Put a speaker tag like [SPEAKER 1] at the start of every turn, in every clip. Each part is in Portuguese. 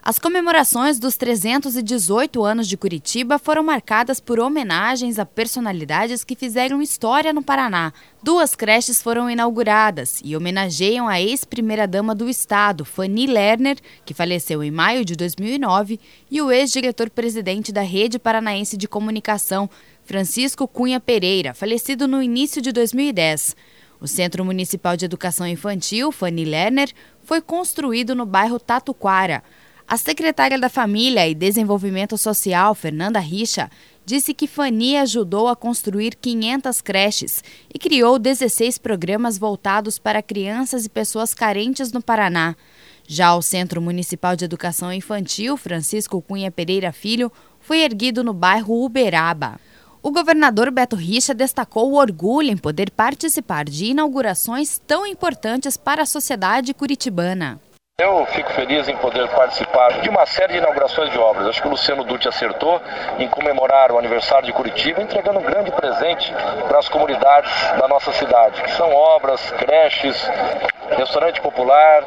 [SPEAKER 1] As comemorações dos 318 anos de Curitiba foram marcadas por homenagens a personalidades que fizeram história no Paraná. 2 creches foram inauguradas e homenageiam a ex-primeira-dama do estado, Fanny Lerner, que faleceu em maio de 2009, e o ex-diretor-presidente da Rede Paranaense de Comunicação, Francisco Cunha Pereira, falecido no início de 2010. O Centro Municipal de Educação Infantil, Fanny Lerner, foi construído no bairro Tatuquara. A secretária da Família e Desenvolvimento Social, Fernanda Richa, disse que Fanny ajudou a construir 500 creches e criou 16 programas voltados para crianças e pessoas carentes no Paraná. Já o Centro Municipal de Educação Infantil, Francisco Cunha Pereira Filho, foi erguido no bairro Uberaba. O governador Beto Richa destacou o orgulho em poder participar de inaugurações tão importantes para a sociedade curitibana.
[SPEAKER 2] Eu fico feliz em poder participar de uma série de inaugurações de obras. Acho que o Luciano Dutti acertou em comemorar o aniversário de Curitiba, entregando um grande presente para as comunidades da nossa cidade, que são obras, creches, restaurante popular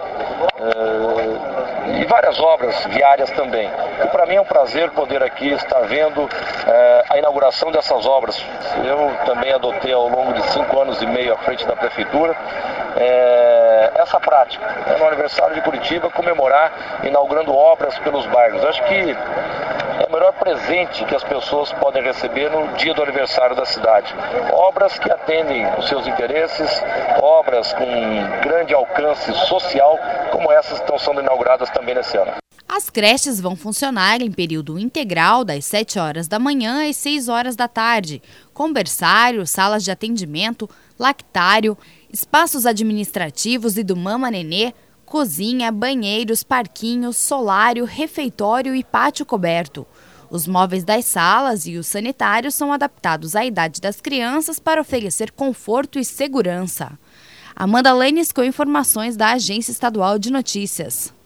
[SPEAKER 2] e várias obras viárias também. E para mim é um prazer poder aqui estar vendo a inauguração dessas obras. Eu também adotei ao longo de 5 anos e meio à frente da prefeitura essa prática, no aniversário de Curitiba, comemorar inaugurando obras pelos bairros. Acho que é o melhor presente que as pessoas podem receber no dia do aniversário da cidade. Obras que atendem os seus interesses, obras com grande alcance social, como essas que estão sendo inauguradas também nesse ano.
[SPEAKER 1] As creches vão funcionar em período integral das 7 horas da manhã às 6 horas da tarde, com berçário, salas de atendimento, lactário, espaços administrativos e do Mama Nenê, cozinha, banheiros, parquinhos, solário, refeitório e pátio coberto. Os móveis das salas e os sanitários são adaptados à idade das crianças para oferecer conforto e segurança. Amanda Lanes com informações da Agência Estadual de Notícias.